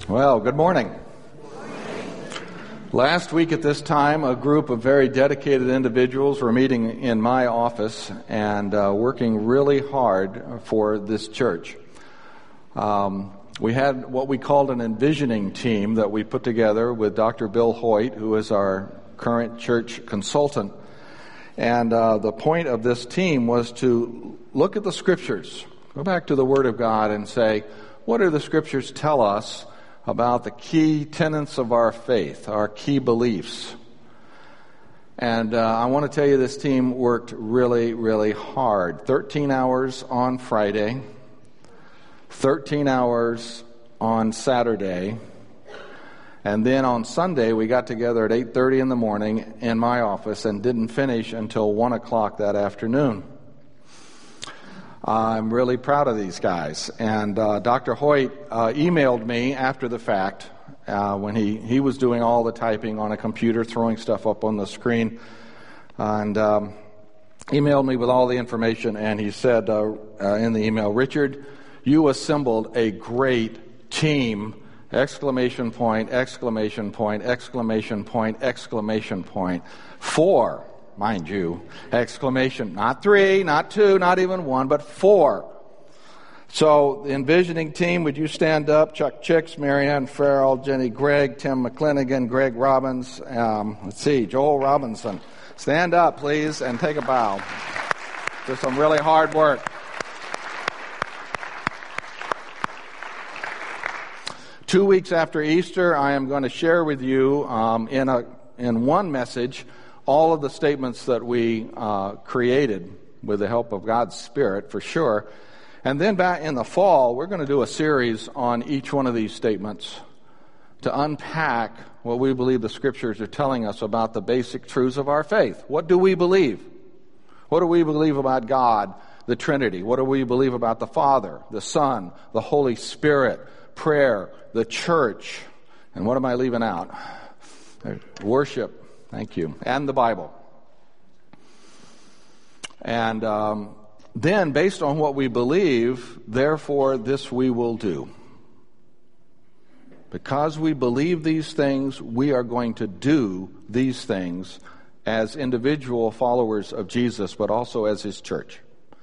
Well, good morning. Last week at this time, a group of very dedicated individuals were meeting in my office and working really hard for this church. We had what we called an envisioning team that we put together with Dr. Bill Hoyt, who is our current church consultant. And the point of this team was to look at the Scriptures, go back to the Word of God and say, what do the Scriptures tell us about the key tenets of our faith, our key beliefs? And I want to tell you this team worked really, really hard. 13 hours on Friday, 13 hours on Saturday, and then on Sunday we got together at 8:30 in the morning in my office and didn't finish until 1 o'clock that afternoon. I'm really proud of these guys. And Dr. Hoyt emailed me after the fact when he was doing all the typing on a computer, throwing stuff up on the screen, and emailed me with all the information. And he said in the email, "Richard, you assembled a great team!" Exclamation point, exclamation point, exclamation point, exclamation point. 4. Mind you, exclamation, not 3, not 2, not even 1, but 4. So the envisioning team, would you stand up? Chuck Chicks, Marianne Farrell, Jenny Gregg, Tim McClinigan, Greg Robbins, Joel Robinson. Stand up, please, and take a bow. Just some really hard work. 2 weeks after Easter, I am going to share with you in one message all of the statements that we created with the help of God's Spirit, for sure. And then back in the fall, we're going to do a series on each one of these statements to unpack what we believe the Scriptures are telling us about the basic truths of our faith. What do we believe? What do we believe about God, the Trinity? What do we believe about the Father, the Son, the Holy Spirit, prayer, the church? And what am I leaving out? Worship. Thank you. And the Bible. And then, based on what we believe, therefore, this we will do. Because we believe these things, we are going to do these things as individual followers of Jesus, but also as His church.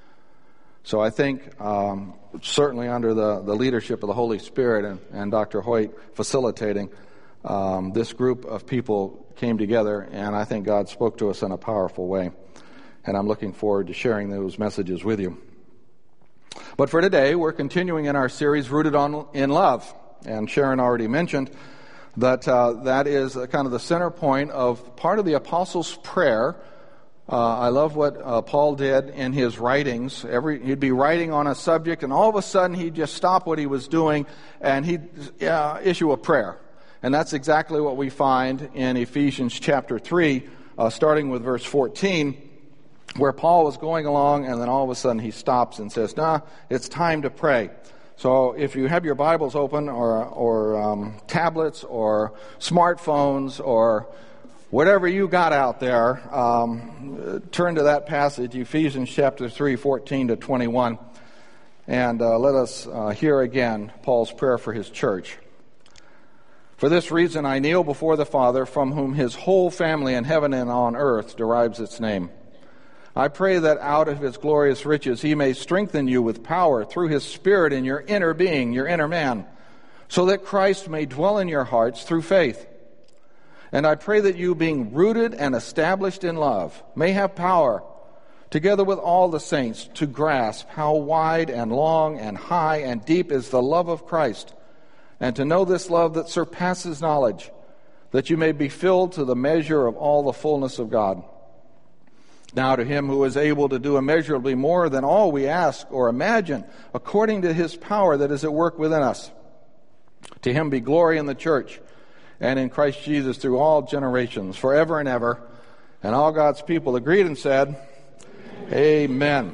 So I think, certainly under the leadership of the Holy Spirit and Dr. Hoyt facilitating, this group of people came together, and I think God spoke to us in a powerful way. And I'm looking forward to sharing those messages with you. But for today, we're continuing in our series, Rooted in Love. And Sharon already mentioned that that is kind of the center point of part of the Apostles' Prayer. I love what Paul did in his writings. He'd be writing on a subject, and all of a sudden he'd just stop what he was doing, and he'd issue a prayer. And that's exactly what we find in Ephesians chapter 3, starting with verse 14, where Paul was going along, and then all of a sudden he stops and says, it's time to pray. So if you have your Bibles open, or tablets, or smartphones, or whatever you got out there, turn to that passage, Ephesians chapter 3, 14 to 21, and let us hear again Paul's prayer for his church. For this reason I kneel before the Father, from whom His whole family in heaven and on earth derives its name. I pray that out of His glorious riches He may strengthen you with power through His Spirit in your inner being, your inner man, so that Christ may dwell in your hearts through faith. And I pray that you, being rooted and established in love, may have power, together with all the saints, to grasp how wide and long and high and deep is the love of Christ, and to know this love that surpasses knowledge, that you may be filled to the measure of all the fullness of God. Now to Him who is able to do immeasurably more than all we ask or imagine, according to His power that is at work within us, to Him be glory in the church and in Christ Jesus through all generations, forever and ever. And all God's people agreed and said, Amen.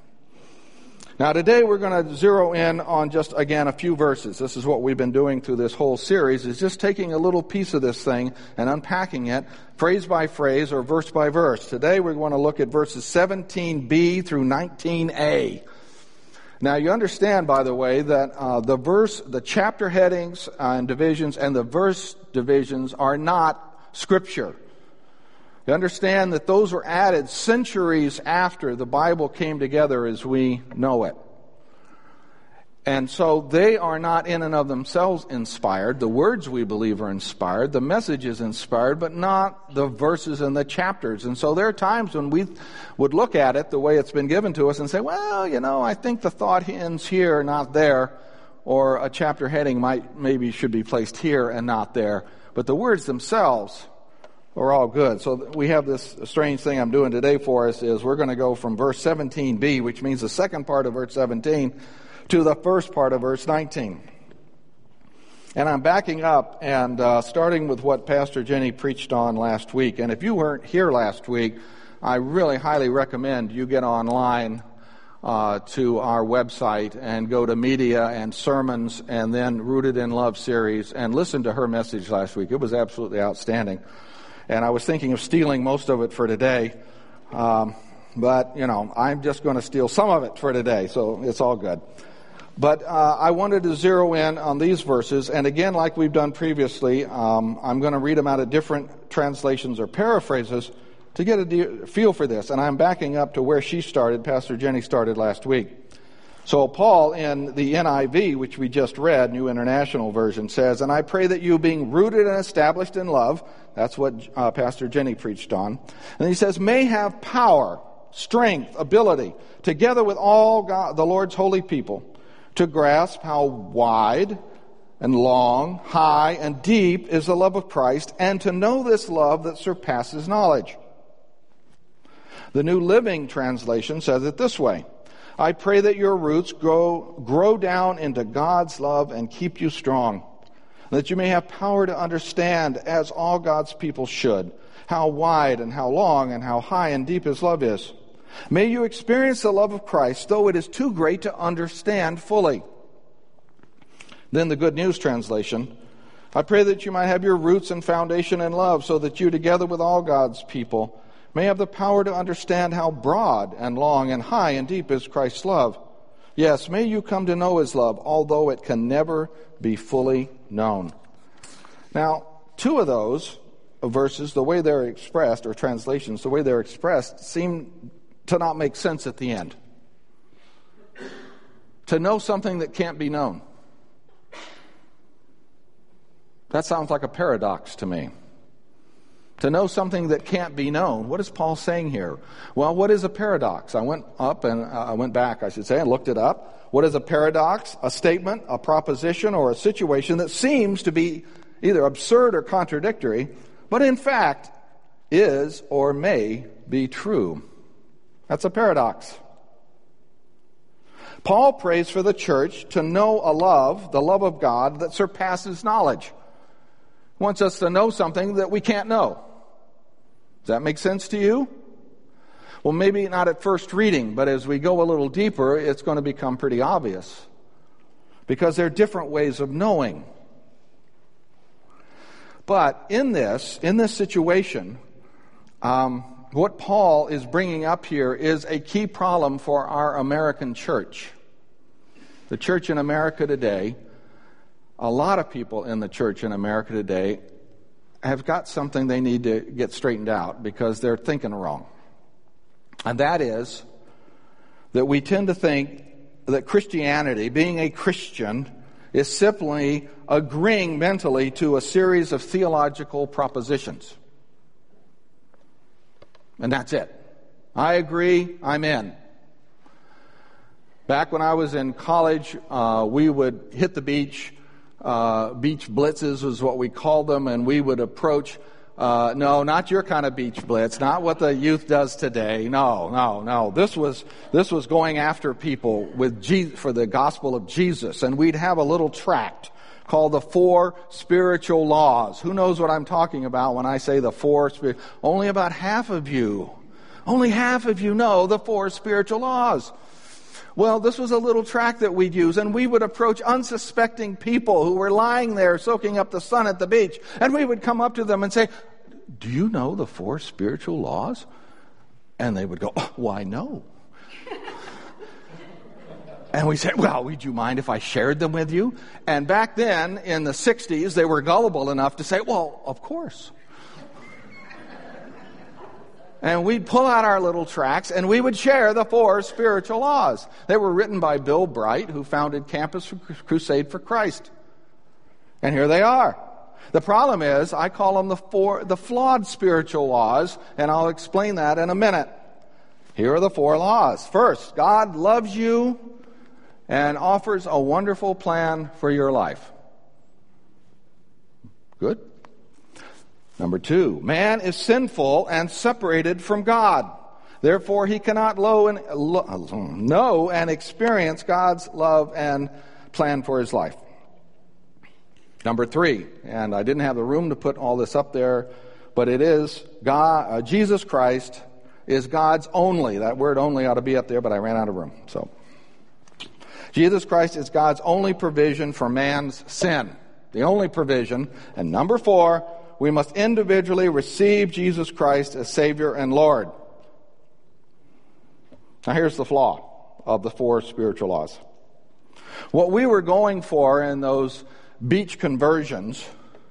Now today we're going to zero in on just, again, a few verses. This is what we've been doing through this whole series, is just taking a little piece of this thing and unpacking it phrase by phrase or verse by verse. Today we're going to look at verses 17b through 19a. Now, you understand, by the way, that the chapter headings and divisions and the verse divisions are not Scripture. You understand that those were added centuries after the Bible came together as we know it. And so they are not in and of themselves inspired. The words, we believe, are inspired. The message is inspired, but not the verses and the chapters. And so there are times when we would look at it the way it's been given to us and say, well, I think the thought ends here, not there. Or a chapter heading maybe should be placed here and not there. But the words themselves are all good. So we have this strange thing I'm doing today for us is we're going to go from verse 17b, which means the second part of verse 17, to the first part of verse 19. And I'm backing up and starting with what Pastor Jenny preached on last week. And if you weren't here last week, I really highly recommend you get online to our website and go to media and sermons and then Rooted in Love series and listen to her message last week. It was absolutely outstanding. And I was thinking of stealing most of it for today. But I'm just going to steal some of it for today, so it's all good. But I wanted to zero in on these verses, and again, like we've done previously, I'm going to read them out of different translations or paraphrases to get a feel for this. And I'm backing up to where she started, Pastor Jenny started last week. So Paul in the NIV, which we just read, New International Version, says, "And I pray that you, being rooted and established in love," that's what Pastor Jenny preached on, and he says, "may have power, strength, ability, together with all God, the Lord's holy people, to grasp how wide and long, high and deep is the love of Christ, and to know this love that surpasses knowledge." The New Living Translation says it this way: "I pray that your roots grow down into God's love and keep you strong, that you may have power to understand, as all God's people should, how wide and how long and how high and deep His love is. May you experience the love of Christ, though it is too great to understand fully." Then the Good News Translation: "I pray that you might have your roots and foundation in love, so that you, together with all God's people, may have the power to understand how broad and long and high and deep is Christ's love. Yes, may you come to know His love, although it can never be fully known." Now, two of those verses, the way they're expressed, or translations, the way they're expressed, seem to not make sense at the end. To know something that can't be known. That sounds like a paradox to me. To know something that can't be known. What is Paul saying here? Well, what is a paradox? I went back, and looked it up. What is a paradox? A statement, a proposition, or a situation that seems to be either absurd or contradictory, but in fact is or may be true. That's a paradox. Paul prays for the church to know a love, the love of God, that surpasses knowledge. He wants us to know something that we can't know. Does that make sense to you? Well, maybe not at first reading, but as we go a little deeper, it's going to become pretty obvious. Because there are different ways of knowing. But in this situation, what Paul is bringing up here is a key problem for our American church. The church in America today, a lot of people in the church in America today have got something they need to get straightened out because they're thinking wrong. And that is that we tend to think that Christianity, being a Christian, is simply agreeing mentally to a series of theological propositions. And that's it. I agree, I'm in. Back when I was in college, we would hit the beach. Beach blitzes was what we called them, and we would approach, no, not your kind of beach blitz, not what the youth does today. No. This was going after people for the gospel of Jesus, and we'd have a little tract called the 4 Spiritual Laws. Who knows what I'm talking about when I say the 4 spiritual? Only half of you know the 4 spiritual laws. Well, this was a little tract that we'd use, and we would approach unsuspecting people who were lying there soaking up the sun at the beach, and we would come up to them and say, "Do you know the 4 spiritual laws?" And they would go, "Why, no." And we said, well, would you mind if I shared them with you? And back then, in the 60s, they were gullible enough to say, well, of course. And we'd pull out our little tracts, and we would share the 4 spiritual laws. They were written by Bill Bright, who founded Campus Crusade for Christ. And here they are. The problem is, I call them the flawed spiritual laws, and I'll explain that in a minute. Here are the 4 laws. First, God loves you and offers a wonderful plan for your life. Good. Number 2, man is sinful and separated from God. Therefore, he cannot know and experience God's love and plan for his life. Number 3, and I didn't have the room to put all this up there, but it is God. Jesus Christ is God's only. That word only ought to be up there, but I ran out of room. So, Jesus Christ is God's only provision for man's sin. The only provision. And number 4, we must individually receive Jesus Christ as Savior and Lord. Now here's the flaw of the 4 spiritual laws. What we were going for in those beach conversions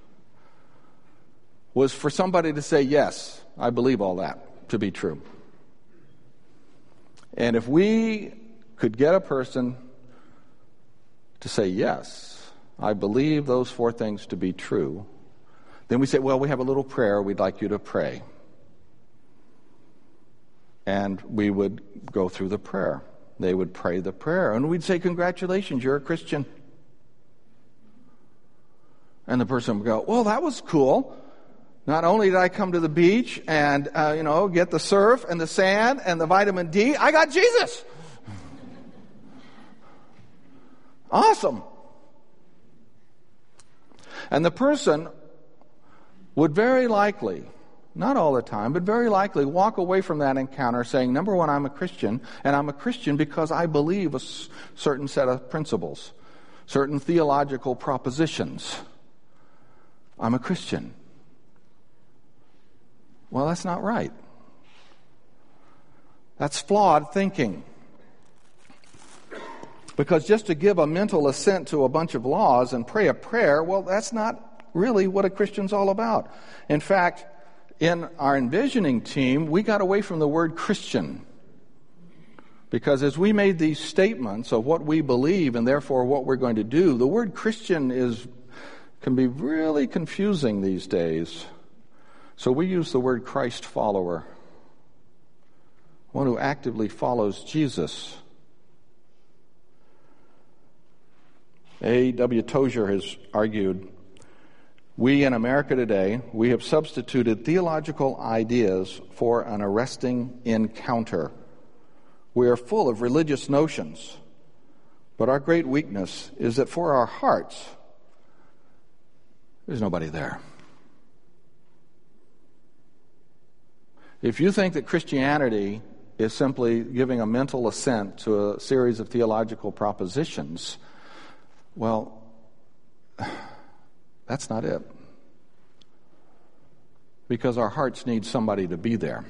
was for somebody to say, yes, I believe all that to be true. And if we could get a person to say, yes, I believe those 4 things to be true, then we say, well, we have a little prayer we'd like you to pray. And we would go through the prayer. They would pray the prayer. And we'd say, congratulations, you're a Christian. And the person would go, well, that was cool. Not only did I come to the beach and, get the surf and the sand and the vitamin D, I got Jesus. Awesome. And the person would very likely, not all the time, but very likely walk away from that encounter saying, number 1, I'm a Christian, and I'm a Christian because I believe a certain set of principles, certain theological propositions. I'm a Christian. Well, that's not right. That's flawed thinking. Because just to give a mental assent to a bunch of laws and pray a prayer, well, that's not really what a Christian's all about. In fact, in our envisioning team, we got away from the word Christian. Because as we made these statements of what we believe and therefore what we're going to do, the word Christian can be really confusing these days. So we use the word Christ follower, one who actively follows Jesus. A.W. Tozer has argued, we in America today, we have substituted theological ideas for an arresting encounter. We are full of religious notions, but our great weakness is that for our hearts, there's nobody there. If you think that Christianity is simply giving a mental assent to a series of theological propositions, well, that's not it. Because our hearts need somebody to be there.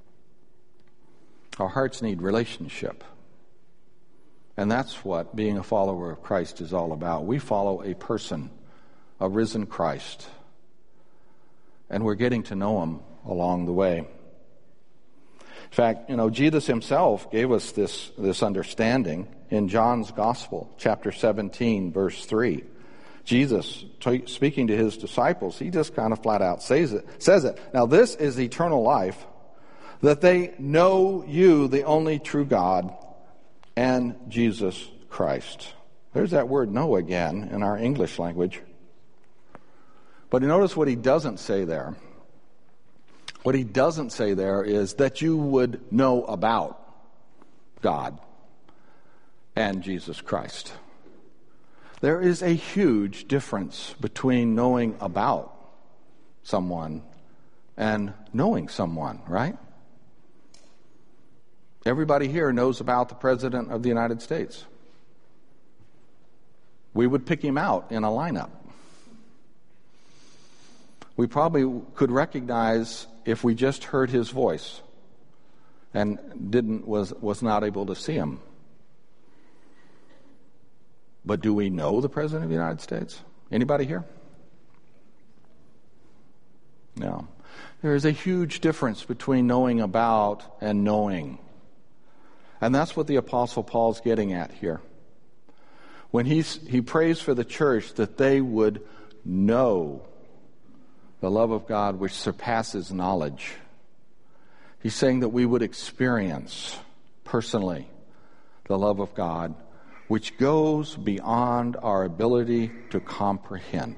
Our hearts need relationship. And that's what being a follower of Christ is all about. We follow a person, a risen Christ. And we're getting to know him along the way. In fact, Jesus himself gave us this understanding in John's Gospel, chapter 17, verse 3. Jesus, speaking to his disciples, he just kind of flat out says it. Now this is eternal life, that they know you, the only true God, and Jesus Christ. There's that word know again in our English language. But notice what he doesn't say there. What he doesn't say there is that you would know about God and Jesus Christ. There is a huge difference between knowing about someone and knowing someone, right? Everybody here knows about the President of the United States. We would pick him out in a lineup. We probably could recognize if we just heard his voice and was not able to see him. But do we know the President of the United States? Anybody here? No. There is a huge difference between knowing about and knowing. And that's what the Apostle Paul's getting at here. When he prays for the church that they would know the love of God which surpasses knowledge. He's saying that we would experience personally the love of God which goes beyond our ability to comprehend.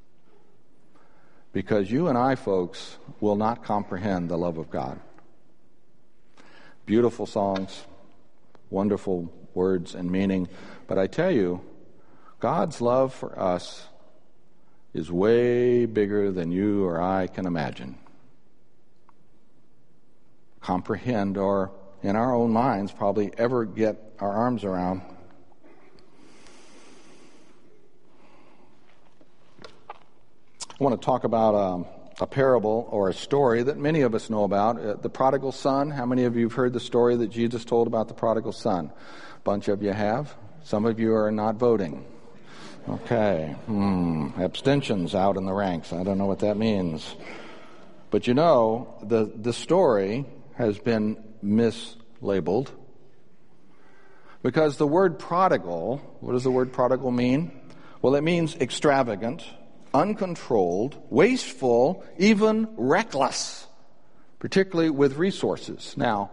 Because you and I, folks, will not comprehend the love of God. Beautiful songs, wonderful words and meaning, but I tell you, God's love for us is way bigger than you or I can imagine, comprehend, or in our own minds probably ever get our arms around. I want to talk about a parable or a story that many of us know about, the prodigal son. How many of you have heard the story that Jesus told about the prodigal son? A bunch of you have. Some of you are not voting. Okay. Abstentions out in the ranks. I don't know what that means. But you know, the story has been mislabeled because the word prodigal, what does the word prodigal mean? Well, it means extravagant, uncontrolled, wasteful, even reckless, particularly with resources. Now,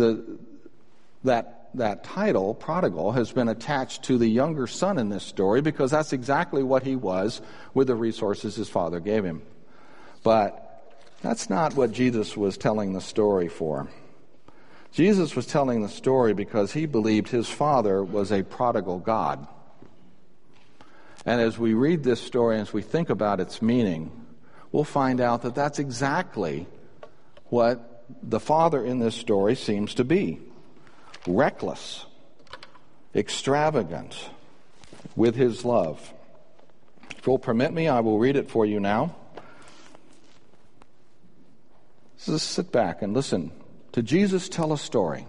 that title, prodigal, has been attached to the younger son in this story because that's exactly what he was with the resources his father gave him. But that's not what Jesus was telling the story for. Jesus was telling the story because he believed his father was a prodigal God. And as we read this story, as we think about its meaning, we'll find out that that's exactly what the father in this story seems to be. Reckless, extravagant with his love. If you'll permit me, I will read it for you now. Just sit back and listen to Jesus tell a story.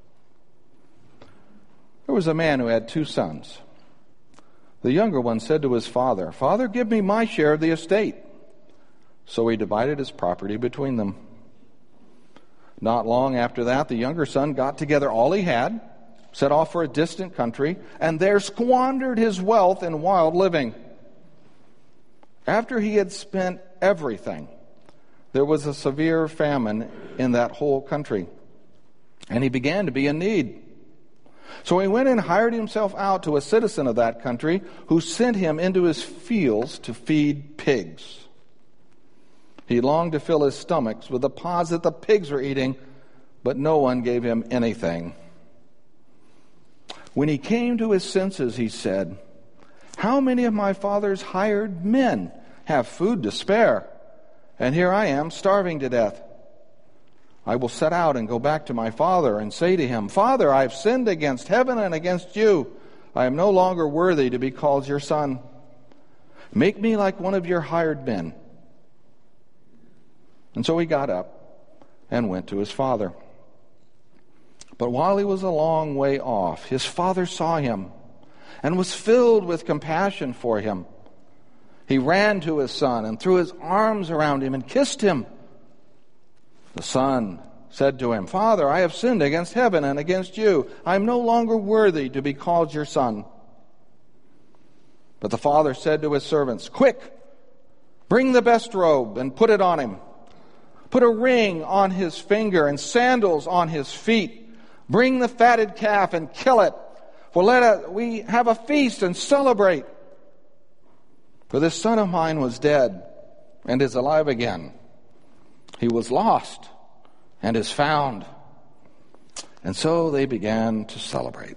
There was a man who had 2 sons. The younger one said to his father, "Father, give me my share of the estate." So he divided his property between them. Not long after that, the younger son got together all he had, set off for a distant country, and there squandered his wealth in wild living. After he had spent everything, there was a severe famine in that whole country, and he began to be in need. So he went and hired himself out to a citizen of that country who sent him into his fields to feed pigs. He longed to fill his stomachs with the pods that the pigs were eating, but no one gave him anything. When he came to his senses, he said, "How many of my father's hired men have food to spare? And here I am starving to death. I will set out and go back to my father and say to him, 'Father, I have sinned against heaven and against you. I am no longer worthy to be called your son. Make me like one of your hired men.' And so he got up and went to his father. But while he was a long way off, his father saw him and was filled with compassion for him. He ran to his son and threw his arms around him and kissed him. The son said to him, 'Father, I have sinned against heaven and against you. I am no longer worthy to be called your son.' But the father said to his servants, 'Quick, bring the best robe and put it on him. Put a ring on his finger and sandals on his feet. Bring the fatted calf and kill it. For we have a feast and celebrate. For this son of mine was dead and is alive again. He was lost and is found.' And so they began to celebrate.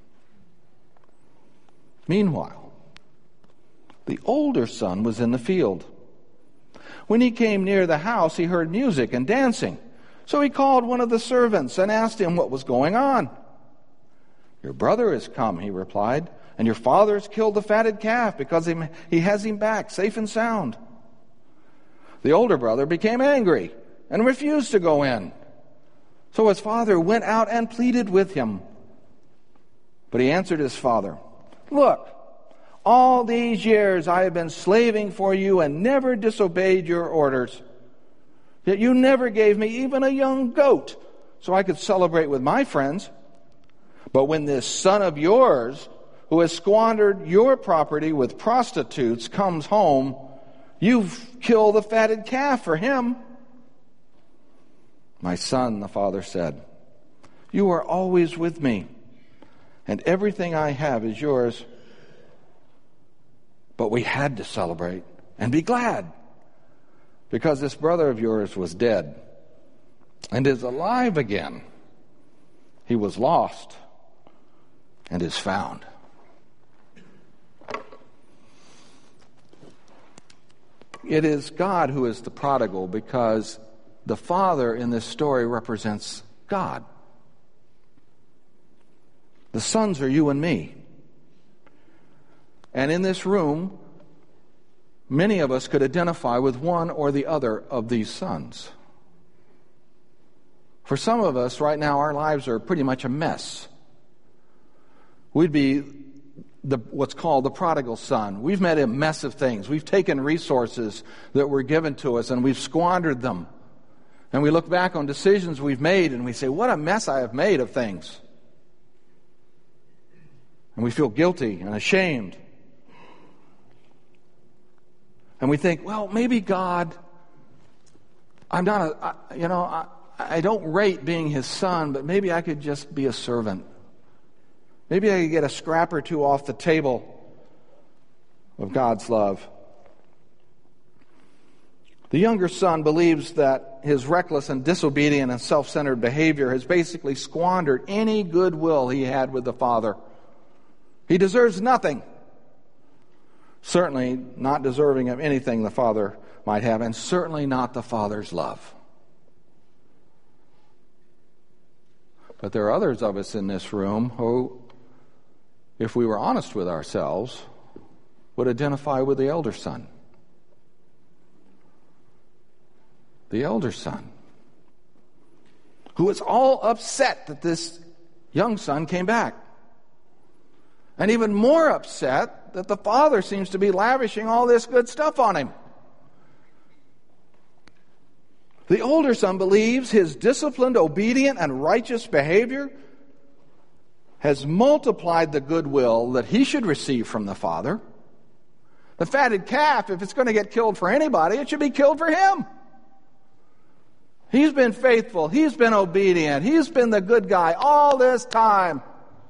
Meanwhile, the older son was in the field. When he came near the house, he heard music and dancing. So he called one of the servants and asked him what was going on. 'Your brother has come,' he replied, 'and your father has killed the fatted calf because he has him back safe and sound.' The older brother became angry and refused to go in. So his father went out and pleaded with him. But he answered his father, 'Look, All these years I have been slaving for you and never disobeyed your orders. Yet you never gave me even a young goat so I could celebrate with my friends. But when this son of yours, who has squandered your property with prostitutes, comes home, you've killed the fatted calf for him." "My son," the father said, "you are always with me, and everything I have is yours. But we had to celebrate and be glad, because this brother of yours was dead and is alive again. He was lost and is found." It is God who is the prodigal, because the father in this story represents God. The sons are you and me. And in this room, many of us could identify with one or the other of these sons. For some of us right now, our lives are pretty much a mess. We'd be what's called the prodigal son. We've made a mess of things. We've taken resources that were given to us and we've squandered them. And we look back on decisions we've made and we say, "What a mess I have made of things." And we feel guilty and ashamed. And we think, well, maybe God, I don't rate being his son, but maybe I could just be a servant. Maybe I could get a scrap or two off the table of God's love. The younger son believes that his reckless and disobedient and self-centered behavior has basically squandered any goodwill he had with the father. He deserves nothing. Certainly not deserving of anything the father might have, and certainly not the father's love. But there are others of us in this room who, if we were honest with ourselves, would identify with the elder son. The elder son, who is all upset that this young son came back. And even more upset that the father seems to be lavishing all this good stuff on him. The older son believes his disciplined, obedient, and righteous behavior has multiplied the goodwill that he should receive from the father. The fatted calf, if it's going to get killed for anybody, it should be killed for him. He's been faithful. He's been obedient. He's been the good guy all this time.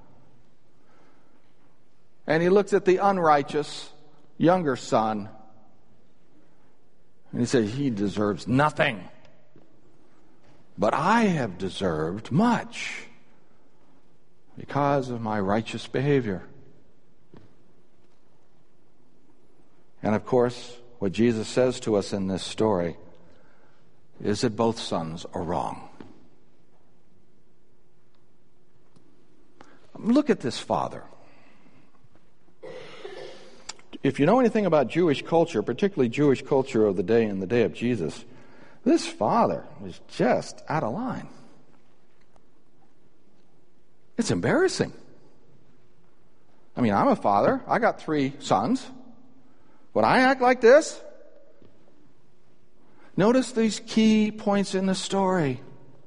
And he looks at the unrighteous younger son and he says, "He deserves nothing. But I have deserved much because of my righteous behavior." And of course, what Jesus says to us in this story is that both sons are wrong. Look at this father. If you know anything about Jewish culture, particularly Jewish culture of the day in the day of Jesus, this father was just out of line. It's embarrassing. I mean, I'm a father. I got 3 sons. Would I act like this? Notice these key points in the story.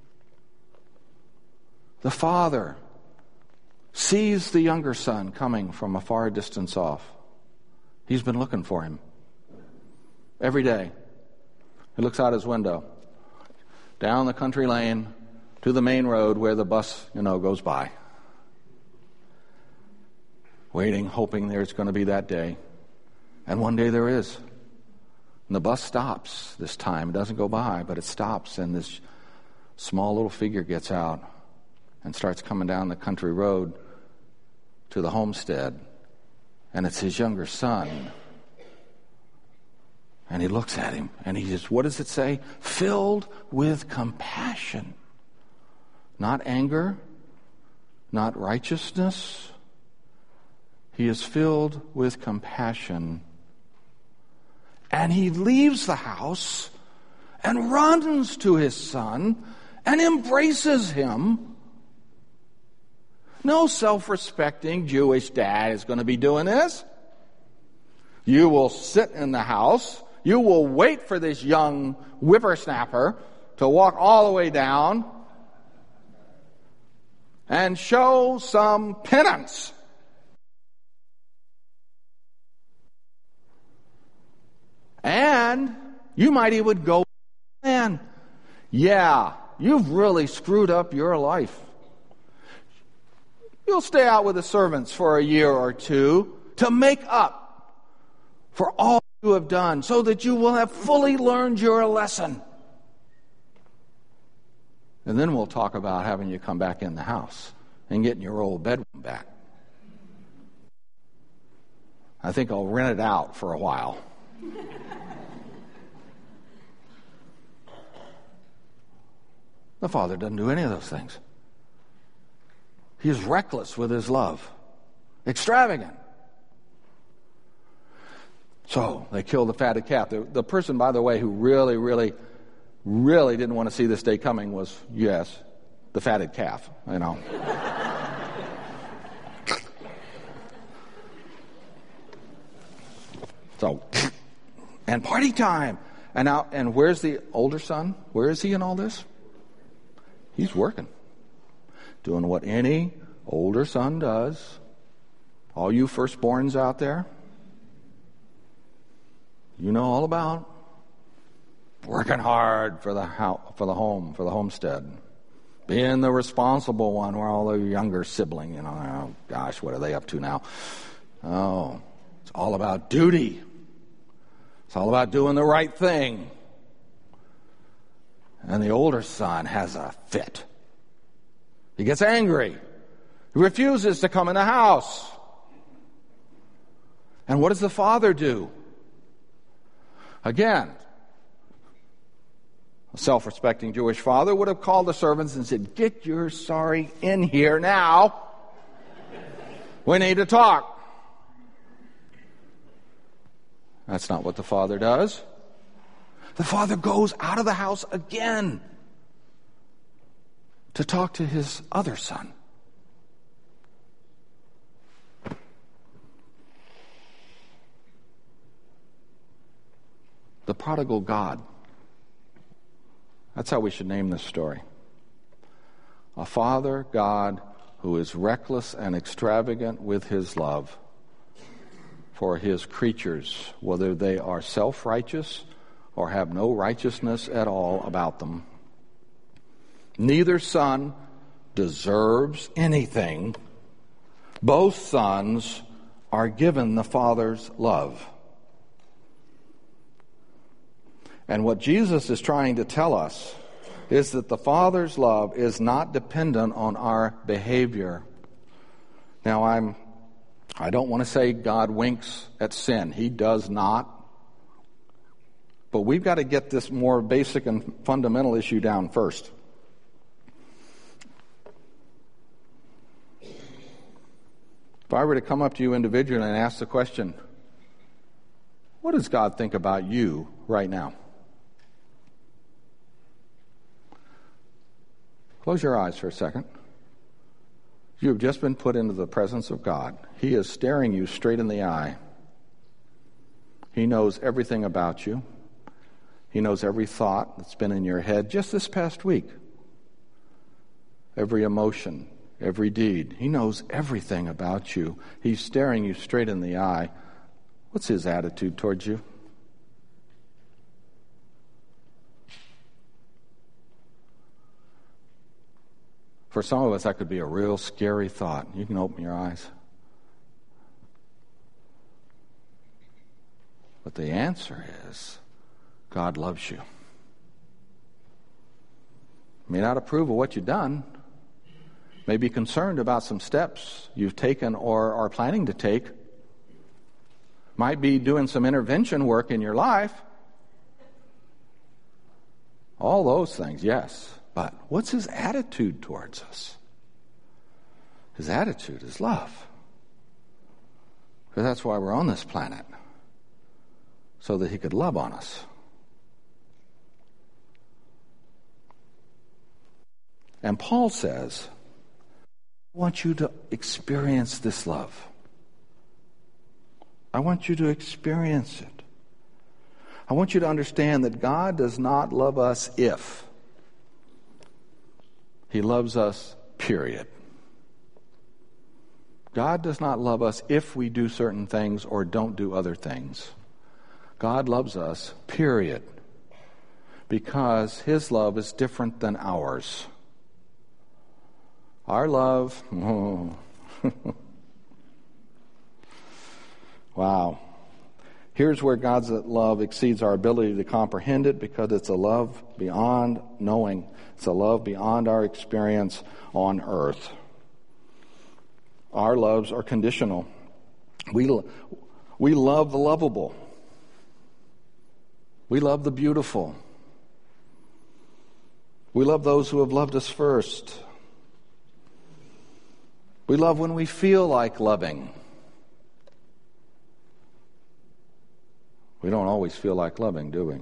The father sees the younger son coming from a far distance off. He's been looking for him every day. He looks out his window, down the country lane to the main road where the bus, goes by. Waiting, hoping there's going to be that day. And one day there is. And the bus stops this time. It doesn't go by, but it stops, and this small little figure gets out and starts coming down the country road to the homestead. And it's his younger son. And he looks at him, and he just, what does it say? Filled with compassion. Not anger, not righteousness. He is filled with compassion. And he leaves the house and runs to his son and embraces him. No self-respecting Jewish dad is going to be doing this. You will sit in the house. You will wait for this young whippersnapper to walk all the way down and show some penance. And you might even go, man, yeah, you've really screwed up your life. You'll stay out with the servants for a year or two to make up for all you have done, so that you will have fully learned your lesson. And then we'll talk about having you come back in the house and getting your old bedroom back. I think I'll rent it out for a while. The Father doesn't do any of those things. He is reckless with his love. Extravagant. So they killed the fatted calf. The person, by the way, who really didn't want to see this day coming was, yes, the fatted calf, you know. So, and party time. And where's the older son? Where is he in all this? He's working. Doing what any older son does. All you firstborns out there, you know all about working hard for the house, for the home, for the homestead. Being the responsible one, where all the younger sibling, you know, oh gosh, what are they up to now? Oh, it's all about duty. It's all about doing the right thing. And the older son has a fit. He gets angry. He refuses to come in the house. And what does the father do? Again, a self-respecting Jewish father would have called the servants and said, "Get your sorry in here now. We need to talk." That's not what the father does. The father goes out of the house again to talk to his other son. The prodigal God. That's how we should name this story. A Father God who is reckless and extravagant with his love for his creatures, whether they are self-righteous or have no righteousness at all about them. Neither son deserves anything. Both sons are given the Father's love. And what Jesus is trying to tell us is that the Father's love is not dependent on our behavior. Now, I don't want to say God winks at sin. He does not. But we've got to get this more basic and fundamental issue down first. If I were to come up to you individually and ask the question, what does God think about you right now? Close your eyes for a second. You have just been put into the presence of God. He is staring you straight in the eye. He knows everything about you. He knows every thought that's been in your head just this past week. Every emotion, every deed. He knows everything about you. He's staring you straight in the eye. What's his attitude towards you? For some of us, that could be a real scary thought. You can open your eyes. But the answer is, God loves you. May not approve of what you've done. May be concerned about some steps you've taken or are planning to take. Might be doing some intervention work in your life. All those things, yes. But what's his attitude towards us? His attitude is love. Because that's why we're on this planet. So that he could love on us. And Paul says, I want you to experience this love. I want you to experience it. I want you to understand that God does not love us if. He loves us, period. God does not love us if we do certain things or don't do other things. God loves us, period. Because His love is different than ours. Our love, wow. Here's where God's love exceeds our ability to comprehend it, because it's a love beyond knowing. It's a love beyond our experience on earth. Our loves are conditional. We love the lovable. We love the beautiful. We love those who have loved us first. We love when we feel like loving. We don't always feel like loving, do we?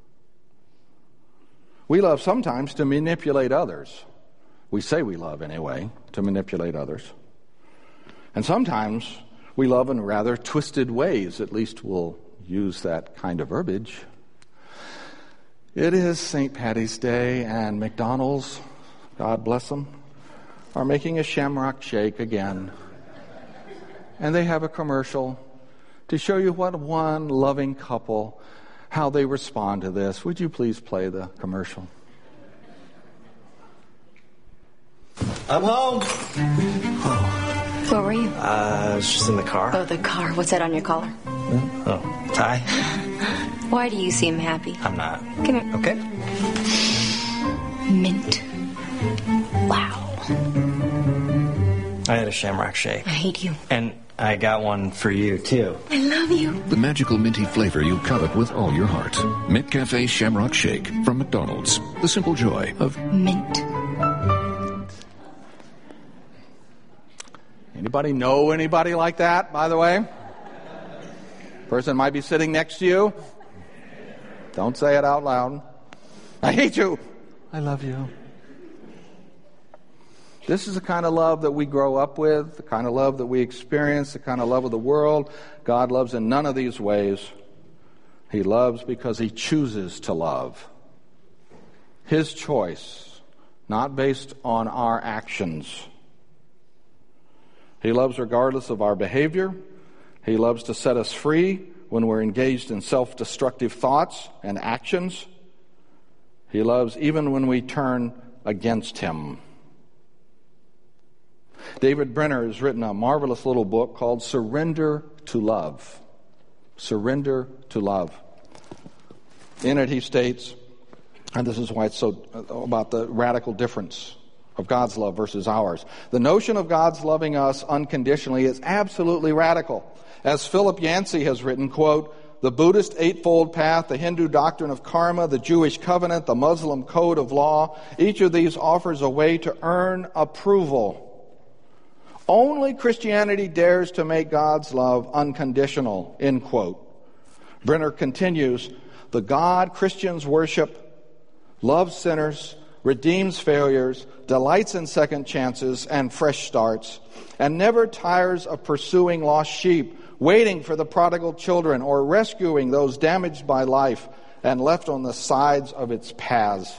We love sometimes to manipulate others. We say we love anyway, to manipulate others. And sometimes we love in rather twisted ways. At least we'll use that kind of verbiage. It is St. Patty's Day, and McDonald's, God bless them, are making a Shamrock Shake again. And they have a commercial to show you what one loving couple, how they respond to this. Would you please play the commercial? I'm home. Oh. Where were you? I was just in the car. Oh, the car. What's that on your collar? Oh, tie. Why do you seem happy? I'm not. Come here. Okay. Mint. Wow. I had a Shamrock Shake. I hate you. And I got one for you, too. I love you. The magical minty flavor you covet with all your heart. Mint Cafe Shamrock Shake from McDonald's. The simple joy of mint. Anybody know anybody like that, by the way? Person might be sitting next to you. Don't say it out loud. I hate you. I love you. This is the kind of love that we grow up with, the kind of love that we experience, the kind of love of the world. God loves in none of these ways. He loves because He chooses to love. His choice, not based on our actions. He loves regardless of our behavior. He loves to set us free when we're engaged in self-destructive thoughts and actions. He loves even when we turn against Him. David Brenner has written a marvelous little book called Surrender to Love. Surrender to Love. In it he states, and this is why it's so about the radical difference of God's love versus ours. The notion of God's loving us unconditionally is absolutely radical. As Philip Yancey has written, quote, the Buddhist Eightfold Path, the Hindu doctrine of karma, the Jewish covenant, the Muslim code of law, each of these offers a way to earn approval. Only Christianity dares to make God's love unconditional, end quote. Brenner continues, the God Christians worship loves sinners, redeems failures, delights in second chances and fresh starts, and never tires of pursuing lost sheep, waiting for the prodigal children, or rescuing those damaged by life and left on the sides of its paths.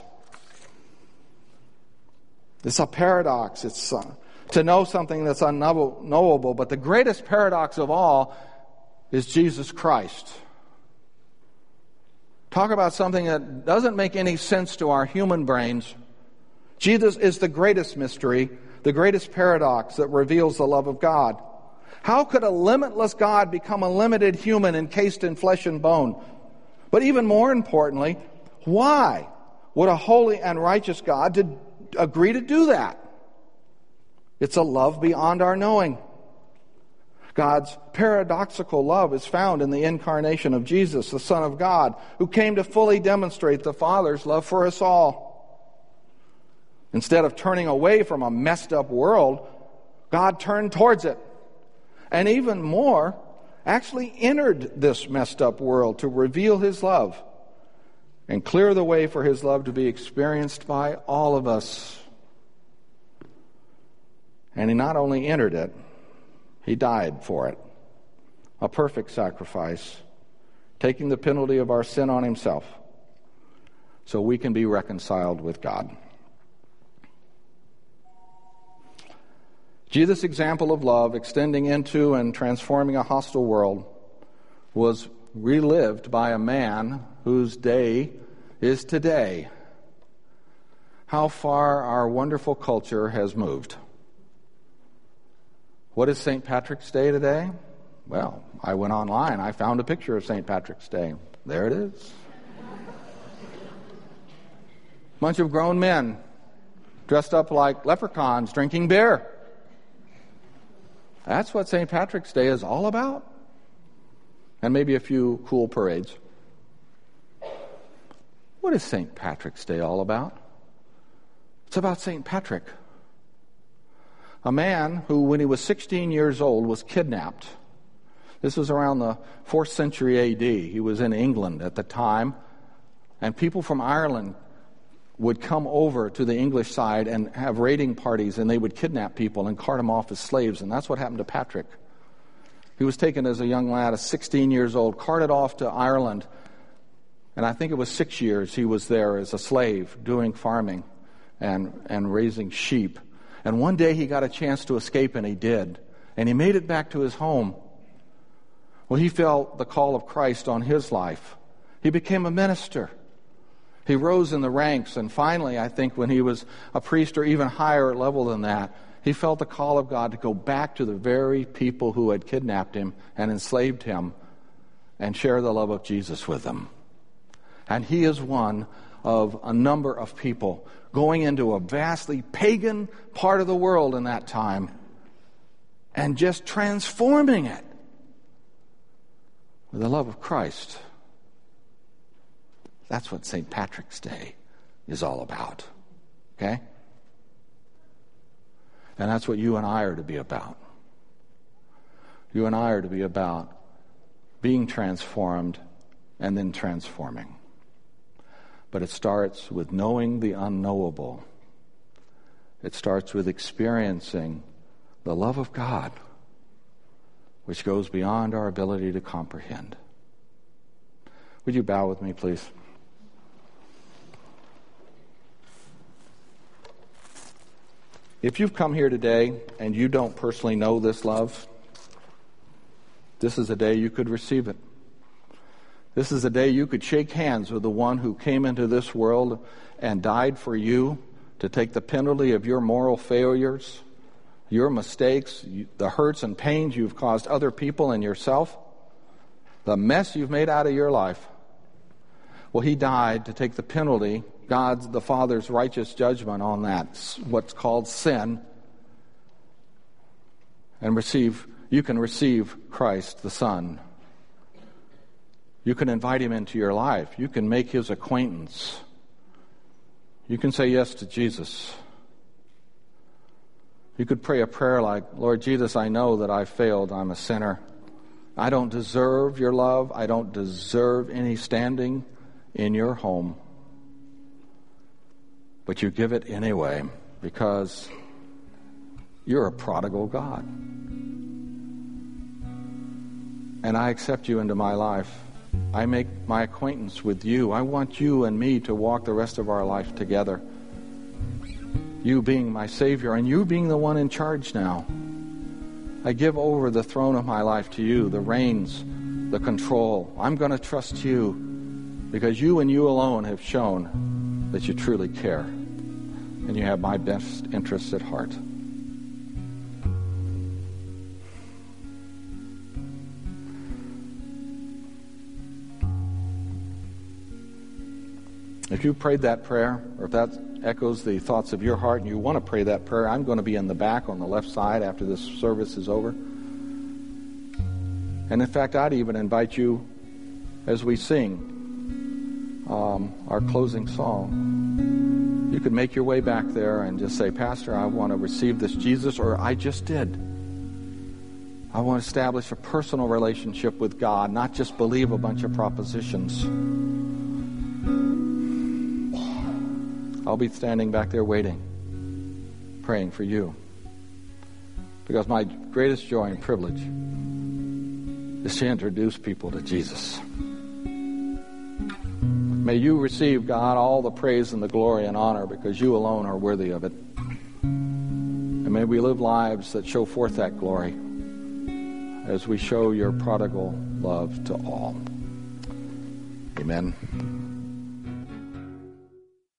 It's a paradox. It's to know something that's unknowable, but the greatest paradox of all is Jesus Christ. Talk about something that doesn't make any sense to our human brains. Jesus is the greatest mystery, the greatest paradox that reveals the love of God. How could a limitless God become a limited human encased in flesh and bone? But even more importantly, why would a holy and righteous God agree to do that? It's a love beyond our knowing. God's paradoxical love is found in the incarnation of Jesus, the Son of God, who came to fully demonstrate the Father's love for us all. Instead of turning away from a messed up world, God turned towards it. And even more, actually entered this messed up world to reveal His love and clear the way for His love to be experienced by all of us. And He not only entered it, He died for it a perfect sacrifice, taking the penalty of our sin on himself so we can be reconciled with God. Jesus' example of love, extending into and transforming a hostile world, was relived by a man whose day is today. How far our wonderful culture has moved. What is St. Patrick's Day today? Well, I went online. I found a picture of St. Patrick's Day. There it is. Bunch of grown men dressed up like leprechauns drinking beer. That's what St. Patrick's Day is all about. And maybe a few cool parades. What is St. Patrick's Day all about? It's about St. Patrick, a man who, when he was 16 years old, was kidnapped. This was around the 4th century A.D. He was in England at the time, and people from Ireland would come over to the English side and have raiding parties, and they would kidnap people and cart them off as slaves, and that's what happened to Patrick. He was taken as a young lad, 16 years old, carted off to Ireland, and I think it was 6 years he was there as a slave doing farming and raising sheep. And one day he got a chance to escape, and he did. And he made it back to his home. Well, he felt the call of Christ on his life. He became a minister. He rose in the ranks, and finally, I think when he was a priest or even higher level than that, he felt the call of God to go back to the very people who had kidnapped him and enslaved him and share the love of Jesus with them. And he is one of a number of people going into a vastly pagan part of the world in that time and just transforming it with the love of Christ. That's what St. Patrick's Day is all about. Okay? And that's what you and I are to be about. You and I are to be about being transformed and then transforming. But it starts with knowing the unknowable. It starts with experiencing the love of God, which goes beyond our ability to comprehend. Would you bow with me, please? If you've come here today and you don't personally know this love, this is a day you could receive it. This is a day you could shake hands with the one who came into this world and died for you to take the penalty of your moral failures, your mistakes, the hurts and pains you've caused other people and yourself, the mess you've made out of your life. Well, he died to take the penalty, God's, the Father's righteous judgment on that, what's called sin, and you can receive Christ the Son. You can invite him into your life. You can make his acquaintance. You can say yes to Jesus. You could pray a prayer like, Lord Jesus, I know that I failed. I'm a sinner. I don't deserve your love. I don't deserve any standing in your home. But you give it anyway because you're a prodigal God. And I accept you into my life. I make my acquaintance with you. I want you and me to walk the rest of our life together. You being my Savior and you being the one in charge now. I give over the throne of my life to you, the reins, the control. I'm going to trust you because you and you alone have shown that you truly care and you have my best interests at heart. If you prayed that prayer, or if that echoes the thoughts of your heart and you want to pray that prayer, I'm going to be in the back on the left side after this service is over. And in fact, I'd even invite you as we sing our closing song. You could make your way back there and just say, Pastor, I want to receive this Jesus, or I just did. I want to establish a personal relationship with God, not just believe a bunch of propositions. I'll be standing back there waiting, praying for you. Because my greatest joy and privilege is to introduce people to Jesus. May you receive, God, all the praise and the glory and honor because you alone are worthy of it. And may we live lives that show forth that glory as we show your prodigal love to all. Amen.